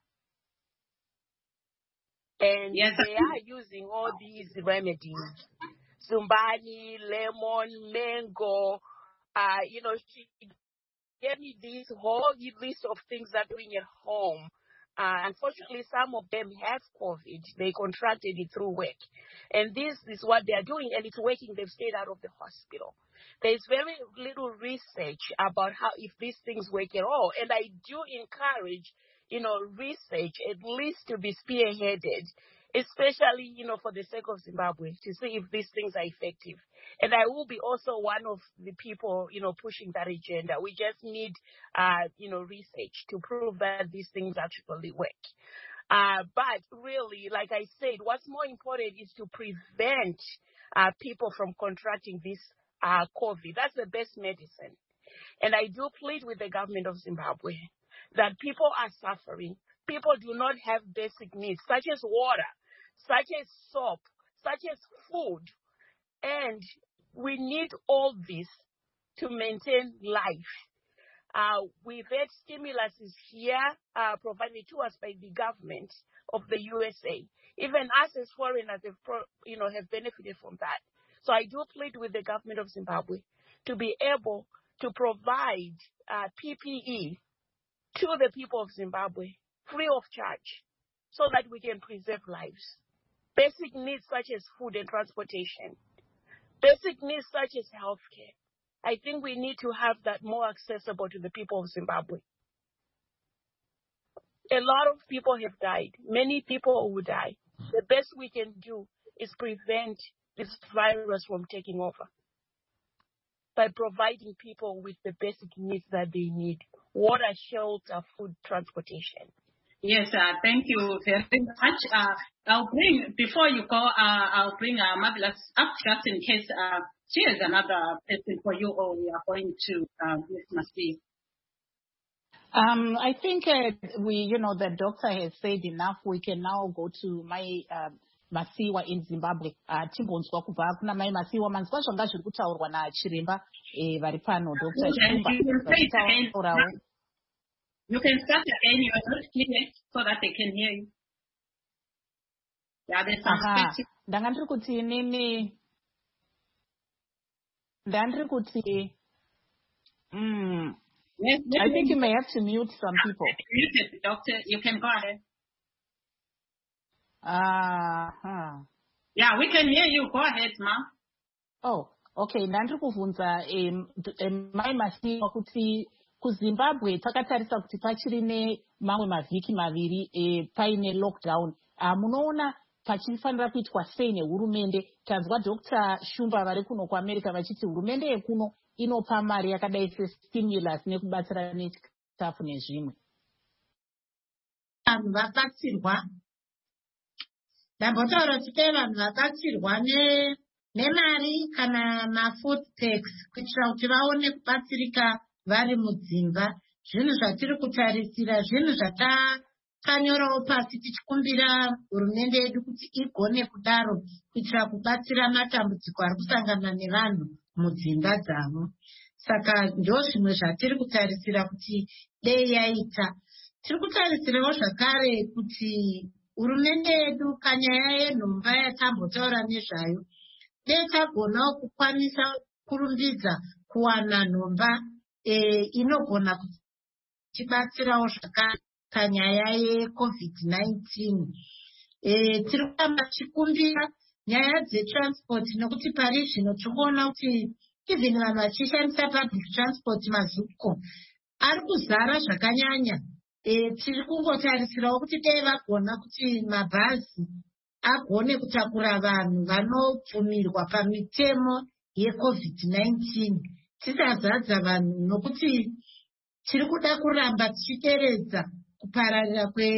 And yes, they are using all these remedies. Zumbani, lemon, mango, she gave me this whole list of things that we're doing at home. Unfortunately, some of them have COVID. They contracted it through work. And this is what they are doing, and it's working. They've stayed out of the hospital. There's very little research about how if these things work at all. And I do encourage, research at least to be spearheaded, especially, for the sake of Zimbabwe, to see if these things are effective. And I will be also one of the people, pushing that agenda. We just need, research to prove that these things actually work. But really, like I said, what's more important is to prevent people from contracting this COVID. That's the best medicine. And I do plead with the government of Zimbabwe that people are suffering. People do not have basic needs, such as water, such as soap, such as food. And we need all this to maintain life. We've had stimuluses here provided to us by the government of the USA. Even us as foreigners have benefited from that. So I do plead with the government of Zimbabwe to be able to provide PPE to the people of Zimbabwe free of charge so that we can preserve lives. Basic needs such as food and transportation. Basic needs such as healthcare. I think we need to have that more accessible to the people of Zimbabwe. A lot of people have died. Many people will die. The best we can do is prevent this virus from taking over by providing people with the basic needs that they need: water, shelter, food, transportation. Yes, thank you very much. I'll bring, before you go, I'll bring Marvelous up just in case she has another person for you, or we are going to Ms. Masi. I think the doctor has said enough. We can now go to my Masiwa in Zimbabwe. Timbonzwa kubva kuna mai Masiwa, manzwa zvanga zviri kutaurwa nachiremba vari pano, Dr. Shumba. You can start again. You are not clear so that they can hear you. Yeah, there's some speech. Ndangandiri kuti nini. Ndandiri kuti. I think you may have to mute some people. Muted, doctor. You can go ahead. Yeah, we can hear you. Go ahead, ma. Oh, okay. Ndandiri kuvunza mai Masiwa kuti kuZimbabwe takatarisa kuti pachiri nemamwe mavhiki maviri paine lockdown. Munoona pachifanira kuitwa sei nehurumende? Tanzwa Dr. Shumba vari kuno kuAmerica vachiti hurumende yekuno inopa mari yakadai sestimulus nekubatsira nechikafu nezvimwe. Vanhu vakatsirwa. Ndambotaura kuti vanhu vakatsirwa nemari kana mafood packs kuitira kuti vaone kubatsirika vari mudzimba. Zvinhu zvatiri kutarisira, zvinhu zvatakanyorawo pasi tichikumbira hurumende yedu kuti igone kudaro kuitira kubatsira matambudziko ari kusangana nevanhu mudzimba dzavo. Saka ndo zvimwe zvatiri kutarisira kuti dei yaita. Tiri kutarisirawo zvakare kuti hurumende yedu kanyaya yenhomba yatambotaura nezvayo, dei tagonawo kukwanisa kurumbidza kuwana nhomba inogona kuchibatsirawo zvakare kanyaya yeCovid-19. Tiri kuramba tichikumbira nyaya dzetransport nekuti pari zvino tinoona kuti even vanhu vachishandisa public transport mazuko ari kuzara zvakanyanya. Tiri kungotarisirawo kuti dei vagona kuti mabhazi agone kutakura vanhu vanobvumirwa pamitemo yeCovid-19. Tisazadza vanhu nokuti tiri kuda kuramba tichiteredza kupararira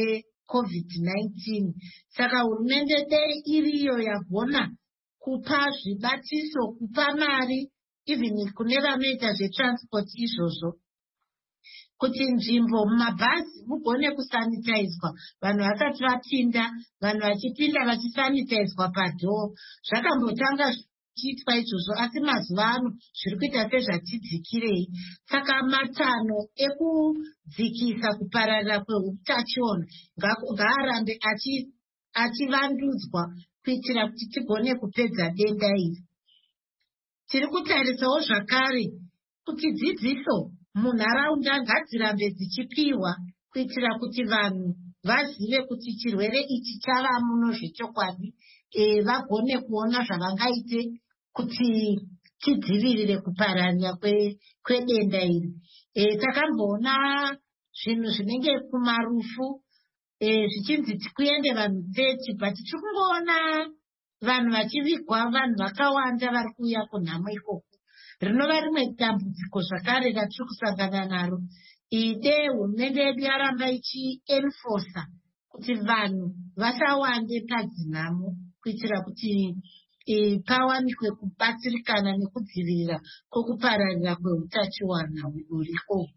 COVID-19. Saka hurumende dei iriyo yagona kupa zvibatiso, kupa mari, even kune vanoita zvetransport izvozvo, kuti nzvimbo mumabhazi mugone kusanitizwa, vanhu vasati vapinda, vanhu vachipinda vachisanitizwa padhoo. Zvakambotanga zvichiitwa izvozvo, asi mazuva ano zviri kuita sezvatidzikirei. Saka matanho ekudzikisa kupararira kweutachiona ngaarambe achivandudzwa kuitira kuti tigone kupedza denda iri. Tiri kutarisawo zvakare kuti dzidziso munharaunda ngadzirambe dzichipiwa kuitira kuti vanhu vazive kuti chirwere ichi chava muno zvechokwadi, vagone kuona zvavangaite kuti tidzivirire kupararira kwedenda iri. Takamboona zvinhu zvinenge kumarufu zvichinzi kuende vanhu 30, but tiri kungoona vanhu vachivigwa, vanhu vakawanda vari kuuya kunhamo ikoko. Rinova rimwe dambudziko zvakare ratiri kusangana naro. Ide hurumende yedu yaramba ichienforsa kuti vanhu vasawande padzinhamo kuitira kuti pawanikwe kubatsirikana nekudzivirira kwokupararira kweutachiwana huriko.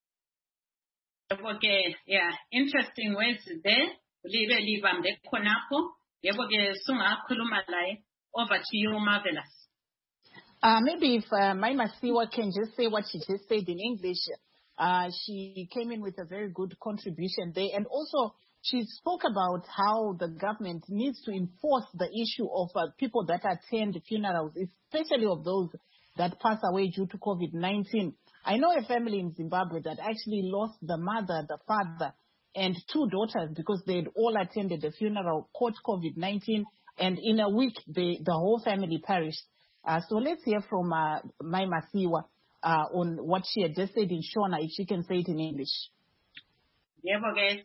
Okay, yeah, interesting words there. Libe libambe khonapho. Yebo ke sungakhuluma laye. Over to you, Marvelous. Maybe if Maimasiwa can just say what she just said in English. She came in with a very good contribution there. And also, she spoke about how the government needs to enforce the issue of people that attend funerals, especially of those that pass away due to COVID-19. I know a family in Zimbabwe that actually lost the mother, the father, and 2 daughters because they had all attended the funeral, caught COVID-19, and in a week, the whole family perished. So let's hear from Maimasiwa on what she had just said in Shona, if she can say it in English. Yeah, okay.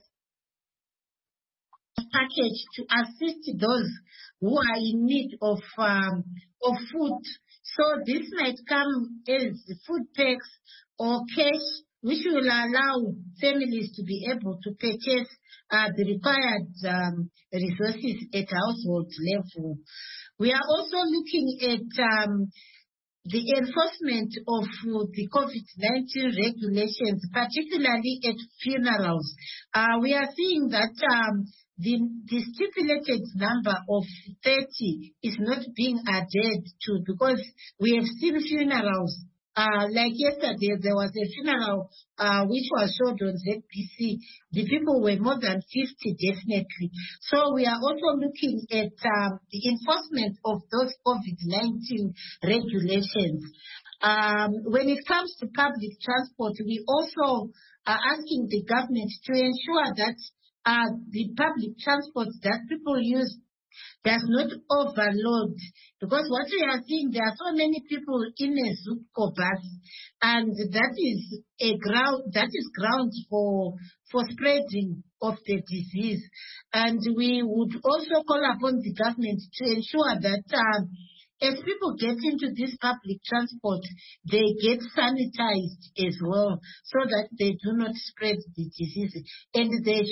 Package to assist those who are in need of food. So this might come as food packs or cash, which will allow families to be able to purchase the required resources at household level. We are also looking at the enforcement of the COVID-19 regulations, particularly at funerals. We are seeing that the stipulated number of 30 is not being adhered to, because we have seen funerals. Like yesterday, there was a funeral which was showed on ZBC. The people were more than 50, definitely. So we are also looking at the enforcement of those COVID-19 regulations. When it comes to public transport, we also are asking the government to ensure that the public transport that people use does not overload, because what we are seeing, there are so many people in a Zupco bus, and that is ground for spreading of the disease. And we would also call upon the government to ensure that as people get into this public transport, they get sanitized as well, so that they do not spread the disease. And they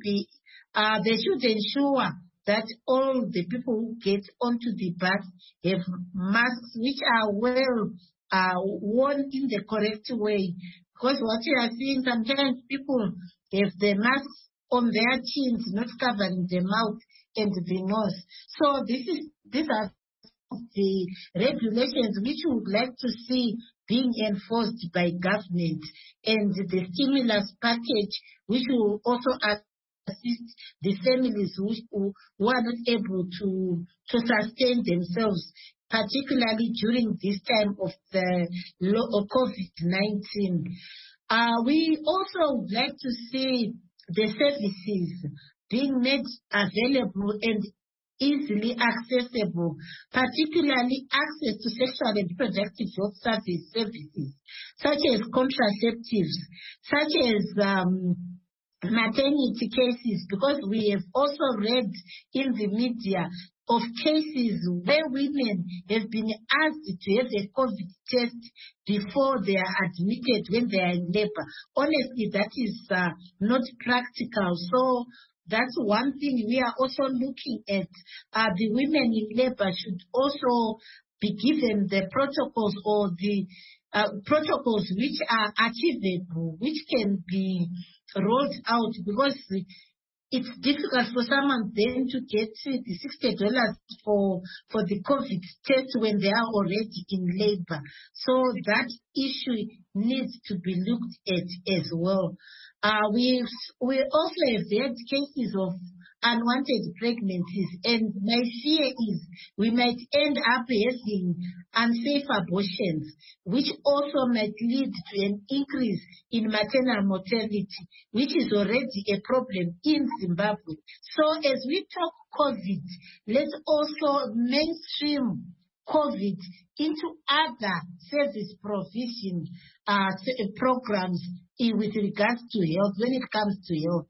should ensure that all the people who get onto the bus have masks which are well worn in the correct way. Because what we are seeing, sometimes people have the masks on their chins, not covering the mouth and the nose. So these are the regulations which we would like to see being enforced by government, and the stimulus package which will also assist the families who are not able to sustain themselves, particularly during this time of the COVID-19. We also would like to see the services being made available and easily accessible, particularly access to sexual and reproductive health services, such as contraceptives, such as maternity cases, because we have also read in the media of cases where women have been asked to have a COVID test before they are admitted when they are in labor. Honestly, that is not practical. So That's one thing we are also looking at. The women in labor should also be given the protocols or the protocols which are achievable, which can be rolled out, because it's difficult for someone then to get the $60 for the COVID test when they are already in labor. So that issue needs to be looked at as well. We also have had cases of unwanted pregnancies, and my fear is we might end up having unsafe abortions, which also might lead to an increase in maternal mortality, which is already a problem in Zimbabwe. So as we talk COVID, let's also mainstream COVID into other service provision programs with regards to health, when it comes to health.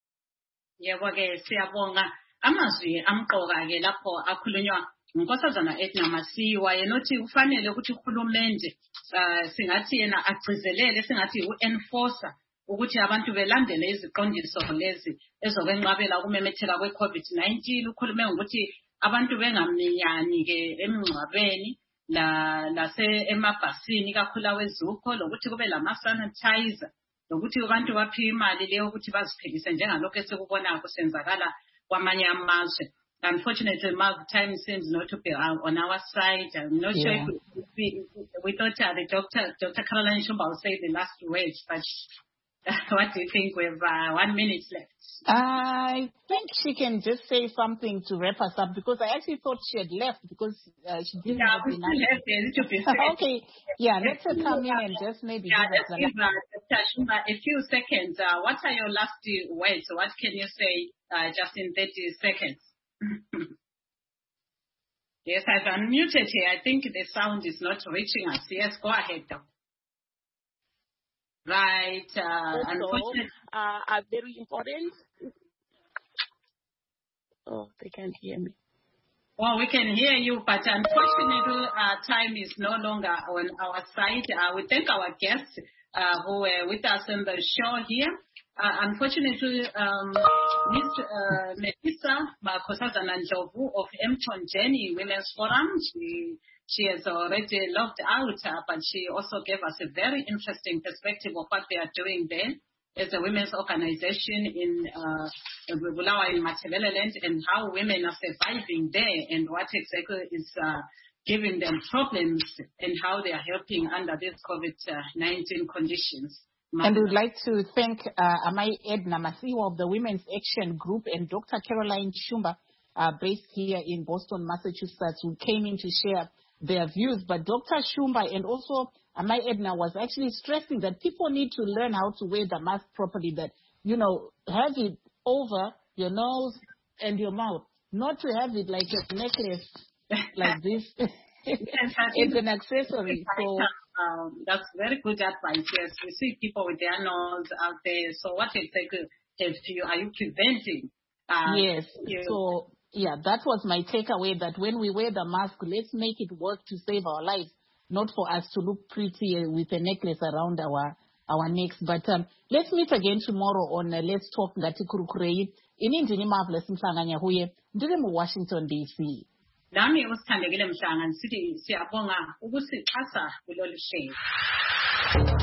Yebo ke siyabonga amazwi amqoka ke lapho akhulunywa unkosazana Edna Masiwa yenothi kufanele ukuthi uhulumende singathi yena agcizelele singathi uenforcer ukuthi abantu belandele iziqondiso lezi ezokwenqabela ukumemetheka kweCovid-19. Ukhulume ukuthi abantu bengaminyani ke emingcwabeni lase emabhasini kakhulu awezuko, lokuthi kube lama sanitizer, lokuthi abantu baphiwe imali leyo ukuthi baziphilise njengalokho esikubona kusenzakala kwamanye amazwe. Unfortunately, time seems not to be on our side. I'm not sure if we thought the Dr. Caroline Shumba will say the last words, but what do you think? We have 1 minute left. I think she can just say something to wrap us up, because I actually thought she had left because she didn't have enough. Okay, yeah, let's come in and just maybe give us Dr. Shumba a few seconds. What are your last words? What can you say just in 30 seconds? Yes, I've unmuted here. I think the sound is not reaching us. Yes, go ahead, Doctor. Right. Unfortunately, are very important. Oh, they can't hear me. Well, we can hear you, but unfortunately, time is no longer on our side. We thank our guests who were with us on the show here. Unfortunately, Ms. Melissa Makhosazana Ndlovu of Mton Jenny Women's Forum, she has already logged out, but she also gave us a very interesting perspective of what they are doing there as a women's organization in Bulawayo in Matabeleland, and how women are surviving there and what exactly is giving them problems and how they are helping under these COVID-19 conditions. And we would like to thank Amai Edna Masiwa of the Women's Action Group and Dr. Caroline Shumba, based here in Boston, Massachusetts, who came in to share their views. But Dr. Shumba and also Amai Edna was actually stressing that people need to learn how to wear the mask properly, that, you know, have it over your nose and your mouth, not to have it like a necklace like this. It's an accessory. So that's very good advice. Yes, we see people with their nose out there. So what exactly are you preventing? Yes. So yeah, that was my takeaway, that when we wear the mask, let's make it work to save our lives, not for us to look pretty with a necklace around our necks. But let's meet again tomorrow on Let's Talk Ngati Kurukurei. Inindini Marvelous Mhlanganya huye ndiri mu Washington DC. Nami usithandekile Mhlanga sithi siyabonga ukusixhasa kulolu hlelo.